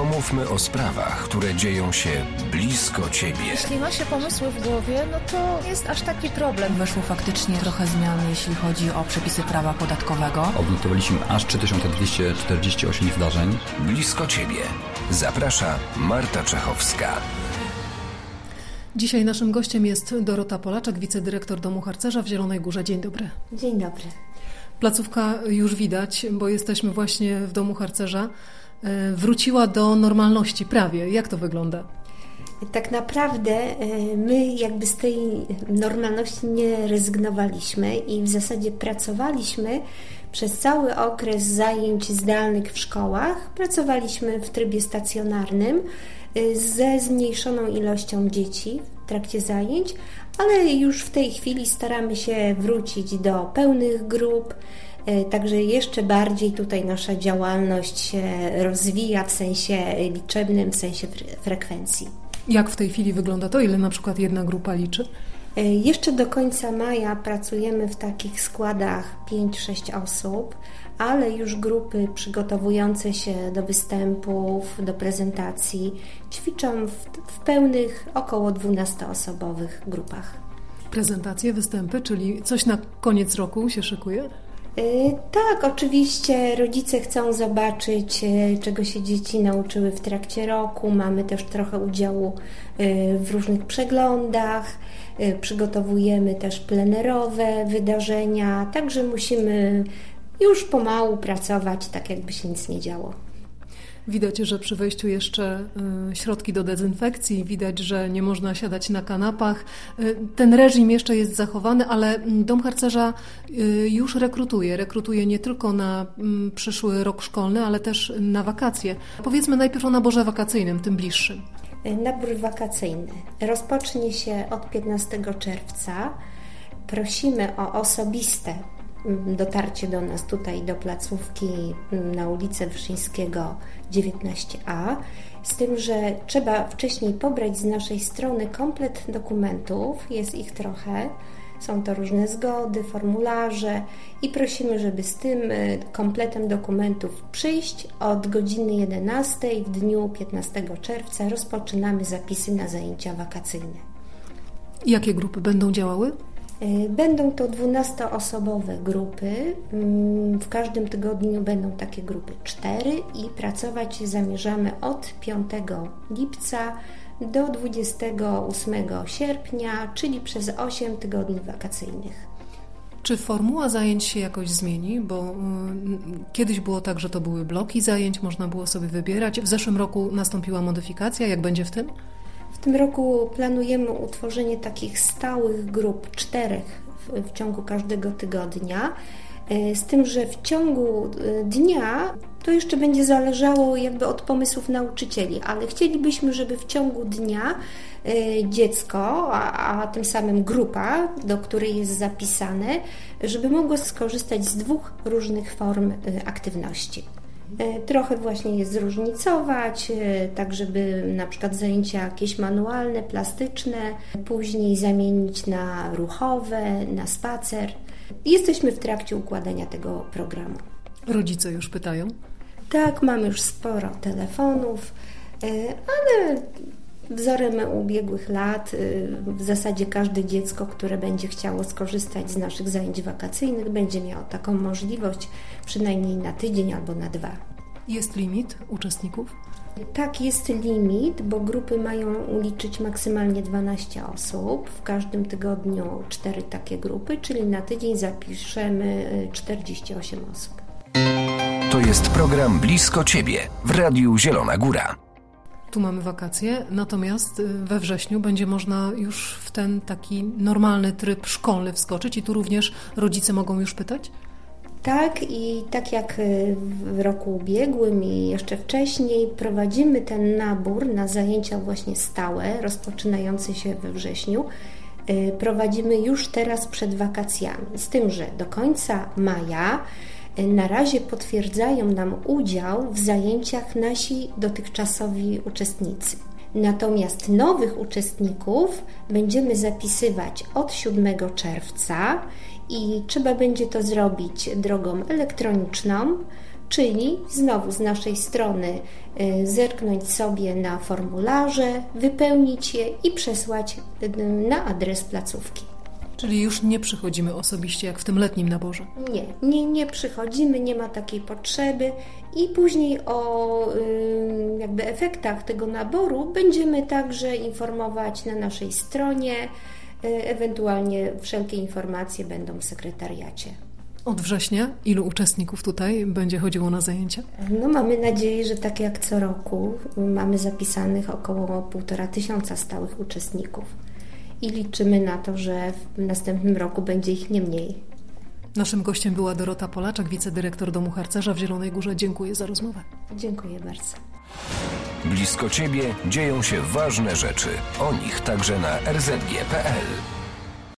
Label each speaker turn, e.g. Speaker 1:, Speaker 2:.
Speaker 1: Pomówmy o sprawach, które dzieją się blisko Ciebie.
Speaker 2: Jeśli ma się pomysły w głowie, no to jest aż taki problem.
Speaker 3: Weszło faktycznie trochę zmian, jeśli chodzi o przepisy prawa podatkowego.
Speaker 4: Odnotowaliśmy aż 3248 zdarzeń.
Speaker 1: Blisko Ciebie. Zaprasza Marta Czechowska.
Speaker 5: Dzisiaj naszym gościem jest Dorota Polaczek, wicedyrektor Domu Harcerza w Zielonej Górze. Dzień dobry.
Speaker 6: Dzień dobry.
Speaker 5: Placówka już widać, bo jesteśmy właśnie w Domu Harcerza. Wróciła do normalności prawie. Jak to wygląda?
Speaker 6: Tak naprawdę my jakby z tej normalności nie rezygnowaliśmy i w zasadzie pracowaliśmy przez cały okres zajęć zdalnych w szkołach. Pracowaliśmy w trybie stacjonarnym ze zmniejszoną ilością dzieci w trakcie zajęć, ale już w tej chwili staramy się wrócić do pełnych grup. Także jeszcze bardziej tutaj nasza działalność się rozwija w sensie liczebnym, w sensie frekwencji.
Speaker 5: Jak w tej chwili wygląda to? Ile na przykład jedna grupa liczy?
Speaker 6: Jeszcze do końca maja pracujemy w takich składach 5-6 osób, ale już grupy przygotowujące się do występów, do prezentacji ćwiczą w pełnych około 12-osobowych grupach.
Speaker 5: Prezentacje, występy, czyli coś na koniec roku się szykuje?
Speaker 6: Tak, oczywiście rodzice chcą zobaczyć, czego się dzieci nauczyły w trakcie roku. Mamy też trochę udziału w różnych przeglądach, przygotowujemy też plenerowe wydarzenia, także musimy już pomału pracować, tak jakby się nic nie działo.
Speaker 5: Widać, że przy wejściu jeszcze środki do dezynfekcji, widać, że nie można siadać na kanapach. Ten reżim jeszcze jest zachowany, ale Dom Harcerza już rekrutuje nie tylko na przyszły rok szkolny, ale też na wakacje. Powiedzmy najpierw o naborze wakacyjnym, tym bliższym.
Speaker 6: Nabór wakacyjny rozpocznie się od 15 czerwca. Prosimy o osobiste dotarcie do nas tutaj, do placówki na ulicę Wyszyńskiego 19a, z tym, że trzeba wcześniej pobrać z naszej strony komplet dokumentów, jest ich trochę, są to różne zgody, formularze i prosimy, żeby z tym kompletem dokumentów przyjść. Od godziny 11 w dniu 15 czerwca rozpoczynamy zapisy na zajęcia wakacyjne.
Speaker 5: Jakie grupy będą działały?
Speaker 6: Będą to 12-osobowe grupy. W każdym tygodniu będą takie grupy 4 i pracować zamierzamy od 5 lipca do 28 sierpnia, czyli przez 8 tygodni wakacyjnych.
Speaker 5: Czy formuła zajęć się jakoś zmieni? Bo kiedyś było tak, że to były bloki zajęć, można było sobie wybierać. W zeszłym roku nastąpiła modyfikacja. Jak będzie w tym?
Speaker 6: W tym roku planujemy utworzenie takich stałych grup 4 w ciągu każdego tygodnia, z tym, że w ciągu dnia to jeszcze będzie zależało jakby od pomysłów nauczycieli, ale chcielibyśmy, żeby w ciągu dnia dziecko, a tym samym grupa, do której jest zapisane, żeby mogło skorzystać z 2 różnych form aktywności. Trochę właśnie je zróżnicować, tak żeby na przykład zajęcia jakieś manualne, plastyczne, później zamienić na ruchowe, na spacer. Jesteśmy w trakcie układania tego programu.
Speaker 5: Rodzice już pytają?
Speaker 6: Tak, mamy już sporo telefonów, ale wzorem ubiegłych lat w zasadzie każde dziecko, które będzie chciało skorzystać z naszych zajęć wakacyjnych, będzie miało taką możliwość przynajmniej na tydzień albo na 2.
Speaker 5: Jest limit uczestników?
Speaker 6: Tak, jest limit, bo grupy mają liczyć maksymalnie 12 osób. W każdym tygodniu 4 takie grupy, czyli na tydzień zapiszemy 48 osób.
Speaker 1: To jest program Blisko Ciebie w Radiu Zielona Góra.
Speaker 5: Tu mamy wakacje, natomiast we wrześniu będzie można już w ten taki normalny tryb szkolny wskoczyć i tu również rodzice mogą już pytać?
Speaker 6: Tak, i tak jak w roku ubiegłym i jeszcze wcześniej prowadzimy ten nabór na zajęcia właśnie stałe, rozpoczynające się we wrześniu. Prowadzimy już teraz przed wakacjami, z tym, że do końca maja na razie potwierdzają nam udział w zajęciach nasi dotychczasowi uczestnicy. Natomiast nowych uczestników będziemy zapisywać od 7 czerwca i trzeba będzie to zrobić drogą elektroniczną, czyli znowu z naszej strony zerknąć sobie na formularze, wypełnić je i przesłać na adres placówki.
Speaker 5: Czyli już nie przychodzimy osobiście, jak w tym letnim naborze?
Speaker 6: Nie przychodzimy, nie ma takiej potrzeby i później o jakby efektach tego naboru będziemy także informować na naszej stronie, ewentualnie wszelkie informacje będą w sekretariacie.
Speaker 5: Od września ilu uczestników tutaj będzie chodziło na zajęcia?
Speaker 6: Mamy nadzieję, że tak jak co roku mamy zapisanych około 1500 stałych uczestników i liczymy na to, że w następnym roku będzie ich nie mniej.
Speaker 5: Naszym gościem była Dorota Polaczak, wicedyrektor Domu Harcerza w Zielonej Górze. Dziękuję za rozmowę.
Speaker 6: Dziękuję bardzo.
Speaker 1: Blisko Ciebie dzieją się ważne rzeczy. O nich także na rzg.pl.